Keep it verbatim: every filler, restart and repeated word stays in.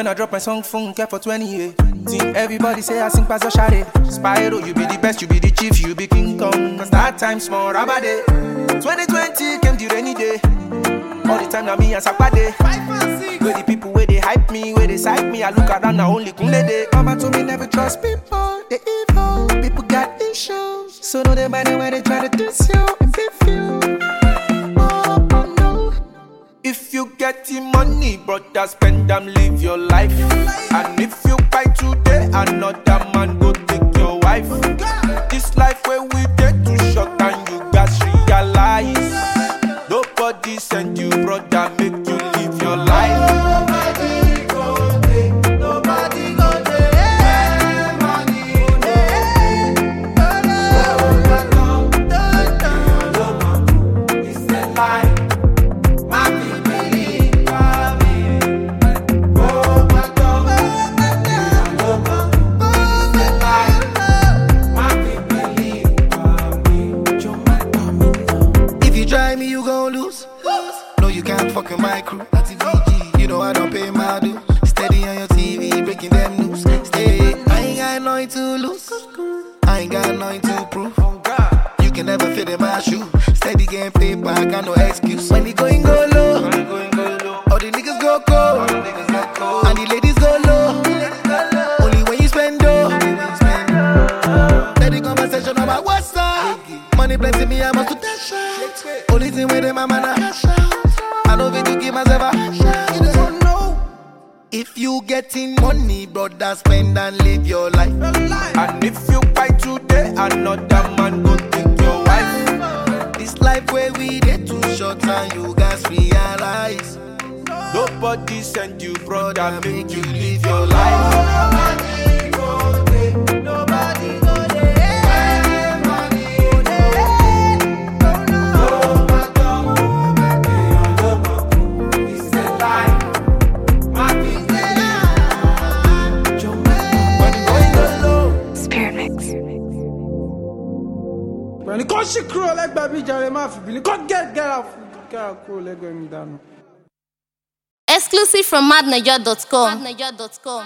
When I drop my song, phone care for twenty years. Think everybody say I sing pass your shade. Spyro, you be the best, you be the chief, you be King Kong. Cause that time small rabade. twenty twenty came the rainy day. All the time now me and Sakpade. Where the people where they hype me, where they psych me, I look around now only Kunle day. Mama told me never trust people, they evil. People got issues, so no they mind when they try to diss you and beef you. Oh, oh no. If you get the money, brother, spend them, live your life. And if you buy today, another man go take your wife. This life where we get too short and you guys realize. Nobody send you, brother, make you live your life. Nobody go there, nobody go there. Money go there. It's a lie. My people believe me. Oh my God, it's a lie. My people believe me. If you try me, you gon' lose. No, you can't fuck with my crew. That's a D G. You know I don't pay my dues. Steady on your T V, breaking them news. Stay. I ain't got nothing to lose. I ain't got nothing to prove. You can never fit in my shoe. Steady getting paper, I got no excuse. When the going go low, all the niggas go cold, and the ladies go low. Only when you spend dough. Steady conversation about what's up. Money plenty, me I must do that shit. Only thing with them, I'm gonna cash out. I know fit to give myself a shot. You don't know. If you getting money, brother, spend and live your life. And if you buy today, another man go take your wife. This life where we get too short and you guys realize. Nobody send you, brother, make you live your life. Nobody go there, nobody go there. When you can't shake crow like baby Jeremiah, you can't get get out, get out crow like me down. Exclusive from mad niger dot com.